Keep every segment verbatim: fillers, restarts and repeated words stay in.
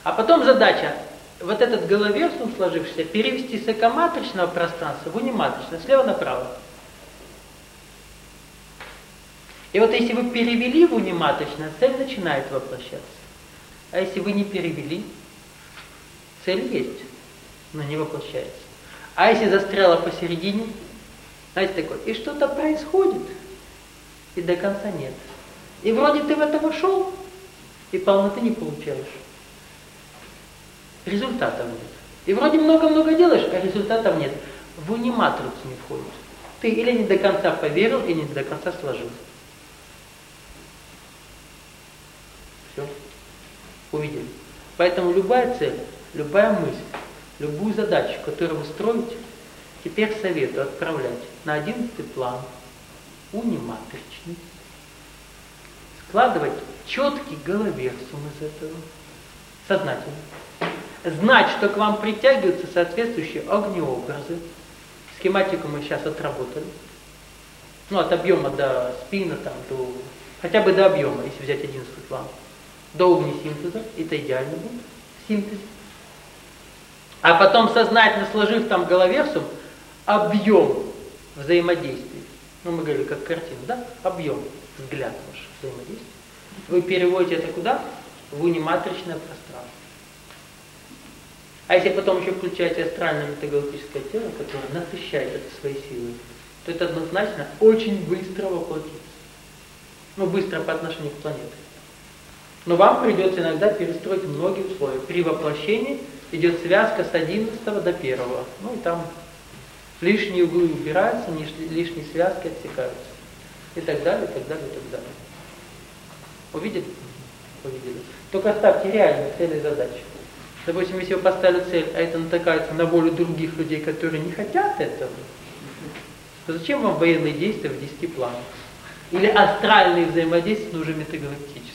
А потом задача, вот этот головерсум сложившийся, перевести с экоматричного пространства в униматричное, слева направо. И вот если вы перевели в униматричное, цель начинает воплощаться. А если вы не перевели, цель есть, но не воплощается. А если застряла посередине, знаете, такое, и что-то происходит, и до конца нет. И вроде ты в это вошел, и полноты не получаешь. Результатов нет. И вроде много-много делаешь, а результатов нет. В униматрицу не входит. Ты или не до конца поверил, или не до конца сложил. Все. Увидели. Поэтому любая цель, любая мысль, любую задачу, которую вы строите, теперь советую отправлять на одиннадцатый план, униматричный. Складывать четкий головерсум из этого. Сознательно. Знать, что к вам притягиваются соответствующие огнеобразы. Схематику мы сейчас отработали. Ну, от объема до спина, там, до... хотя бы до объема, если взять одиннадцатый план. До огнесинтеза, это идеально будет, синтез. А потом, сознательно сложив там головерсум, объем взаимодействия. Ну, мы говорили, как картина, да? Объем, взгляд ваш взаимодействия. Вы переводите это куда? В униматричное пространство. А если потом еще включаете астральное метагалактическое тело, которое насыщает это своей силой, то это однозначно очень быстро воплотится. Ну, быстро по отношению к планете. Но вам придется иногда перестроить многие условия. При воплощении идет связка с одиннадцатого до первого. Ну и там лишние углы убираются, лишние связки отсекаются. И так далее, и так далее, и так далее. Увидели? Увидели. Только ставьте реальные цели и задачи. Допустим, если вы поставили цель, а это натыкается на волю других людей, которые не хотят этого, то зачем вам военные действия в десяти планах? Или астральные взаимодействия, но уже метагалактические?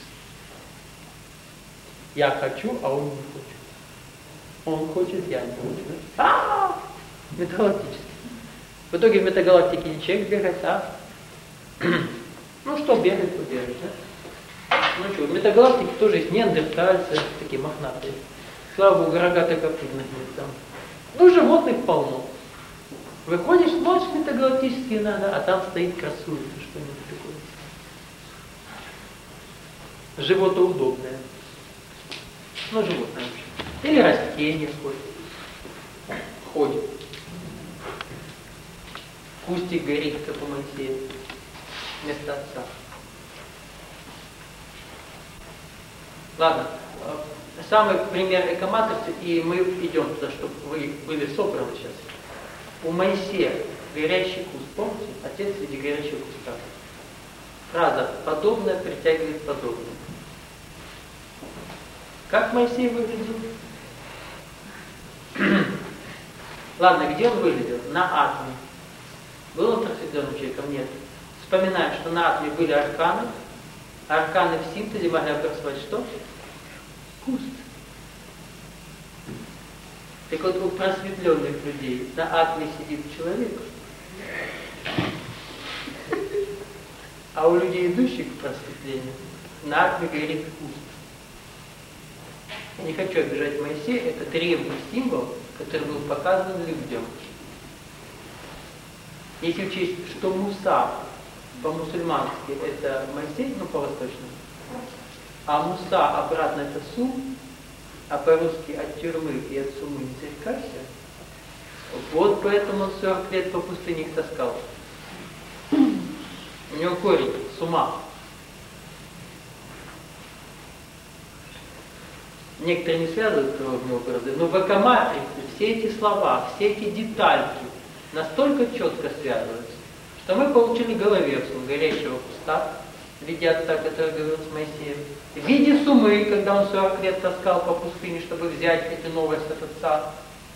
Я хочу, а он не хочет. Он хочет, я не хочу. Да? А-а-а! Метагалактически. В итоге в метагалактике не человек бегает, а? Ну что, бегает, то бегает. Да? Ну что, в метагалактике тоже есть неандертальцы, такие мохнатые. Слава Богу, рогато-копытных нет там. Ну, животных полно. Выходишь, смотришь метагалактические иногда, а там стоит, красуется что-нибудь такое. Животоудобное. Ну, животное вообще. Или растение ходит. Ходит. Кустик горит, как у Моисея. Вместо отца. Ладно. Самый пример экоматрицы, и мы идем туда, чтобы вы были собраны сейчас. У Моисея горящий куст, помните? Отец в виде горящего куста. Фраза «подобное притягивает подобное». Как Моисей выглядел? Ладно, где он выглядел? На атоме. Был он просветленным человеком? Нет. Вспоминаем, что на атоме были арканы. Арканы в синтезе могли образовать что? Куст. Так вот, у просветленных людей на атоме сидит человек, а у людей, идущих к просветлению, на атоме горит куст. Я не хочу обижать Моисея, это древний символ, который был показан людям. Если учесть, что Муса по-мусульмански это Моисей, ну по-восточному, а Муса обратно это Сум, а по-русски от тюрьмы и от сумы не зарекайся. Вот поэтому он сорок лет по пустыне их таскал. У него корень с ума. Некоторые не связывают подобные образы, но в экоматрице все эти слова, все эти детальки настолько четко связываются, что мы получили головерсум горящего куста в виде отца, который говорил с Моисеем, в виде сумы, когда он сорок лет таскал по пустыне, чтобы взять эти новости от отца.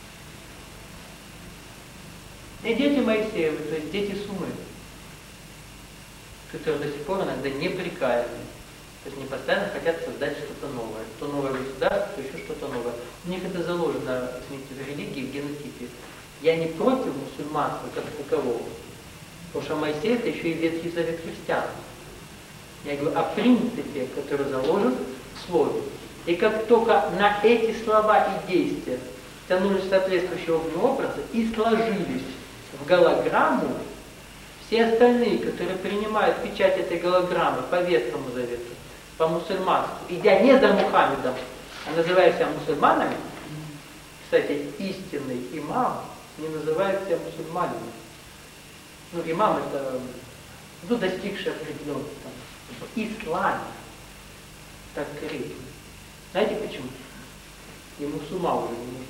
И дети Моисеевы, то есть дети сумы, которые до сих пор иногда неприкаянны. То есть они постоянно хотят создать что-то новое. То новое государство, то еще что-то новое. У них это заложено, извините, в религии, в генотипе. Я не против мусульманства как такового. Потому что Моисей это еще и Ветхий Завет христиан. Я говорю о принципе, который заложен в слове. И как только на эти слова и действия тянулись соответствующие образы и сложились в голограмму, все остальные, которые принимают печать этой голограммы по Ветхому Завету, по мусульманству, идя не за Мухаммедом, а называя себя мусульманами, кстати, истинный имам не называет себя мусульманами. Ну, имам это, ну, достигший определенного там, ислама, так крепко. Знаете почему? Ему с ума уже не нужно.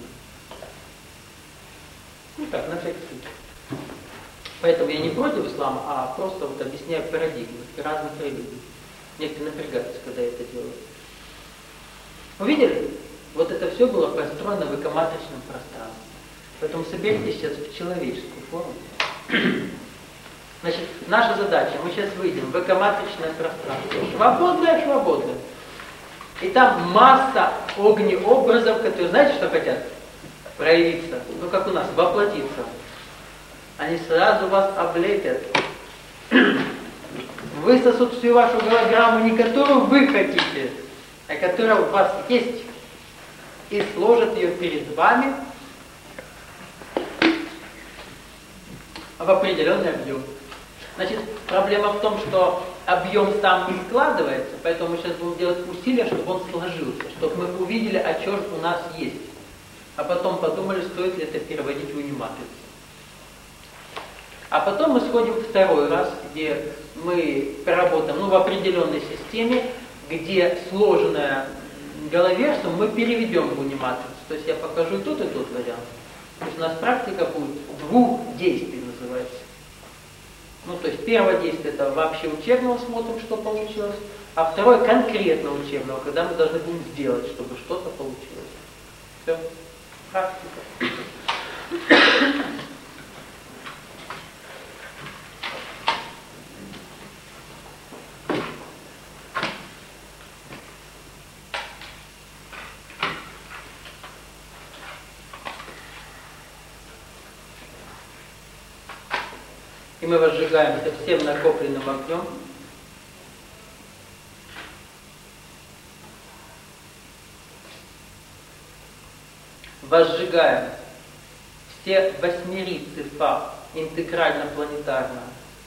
Ну так, на всякий случай. Поэтому я не против ислама, а просто вот объясняю парадигмы разных религий. Некоторые напрягаются, когда я это делаю. Увидели? Вот это все было построено в экоматричном пространстве. Поэтому соберитесь сейчас в человеческую форму. Значит, наша задача, мы сейчас выйдем в экоматричное пространство. Свободное, свободное. И там масса огнеобразов, которые, знаете, что хотят? Проявиться. Ну, как у нас, воплотиться. Они сразу вас облепят. Высосут всю вашу голограмму, не которую вы хотите, а которая у вас есть, и сложат ее перед вами в определенный объем. Значит, проблема в том, что объем сам не складывается, поэтому мы сейчас будем делать усилия, чтобы он сложился, чтобы мы увидели, о чем у нас есть. А потом подумали, стоит ли это переводить в униматрицу. А потом мы сходим второй раз, где мы поработаем ну, в определенной системе, где сложенное головерсум мы переведем в униматрицу. То есть я покажу и тот, и тот вариант. То есть у нас практика будет двух действий называется. Ну, то есть первое действие это вообще учебного, смотрим, что получилось, а второе конкретно учебного, когда мы должны будем сделать, чтобы что-то получилось. Все. Практика. И мы возжигаемся всем накопленным огнем. Возжигаем все восьмерицы Фа интегрально-планетарно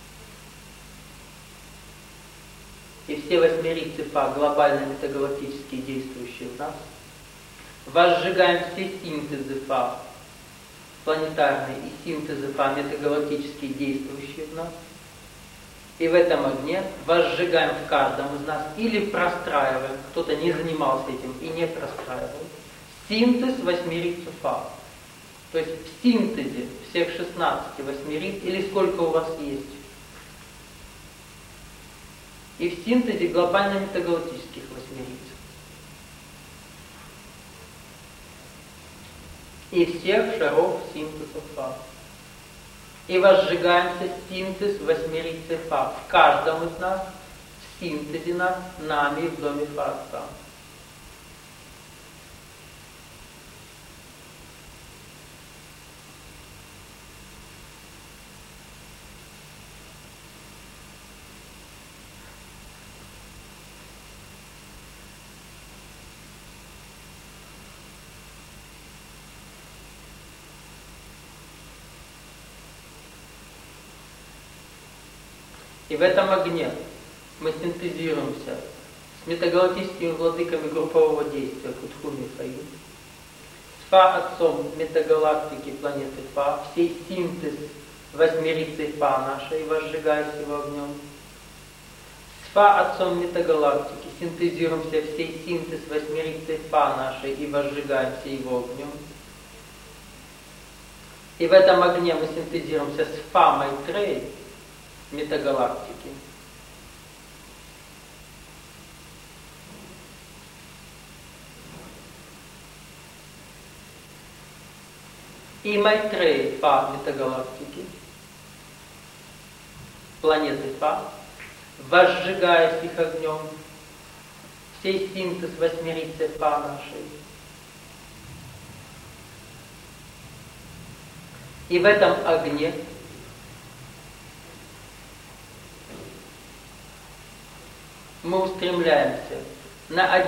и все восьмерицы Фа глобально-метагалактические, действующие в нас. Возжигаем все синтезы Фа планетарные и синтезы Фа метагалактические, действующие в нас. И в этом огне возжигаем в каждом из нас или простраиваем, кто-то не занимался этим и не простраивал, синтез восьмерицы Фа. То есть в синтезе всех шестнадцати восьмериц, или сколько у вас есть. И в синтезе глобально-метагалактических восьмериц. И всех шаров синтеза Фа. И возжигаемся синтез восьмерицы Фа в каждом из нас, в синтезе нас, нами в доме Фа Отца. И в этом огне мы синтезируемся с метагалактическими владыками группового действия Кутху Михаил, с Фа Отцом метагалактики планеты Фа, всей синтез восьмерицы Фа нашей, возжигаясь его огнем. С Фа Отцом метагалактики синтезируемся всей синтез восьмерицы Фа нашей и возжигаемся его огнем. И в этом огне мы синтезируемся с Фа Майтреи, метагалактики. И Майтреи Фа метагалактики, планеты Фа, возжигаясь их огнем, всей синтез восьмерицы Фа нашей. И в этом огне мы устремляемся на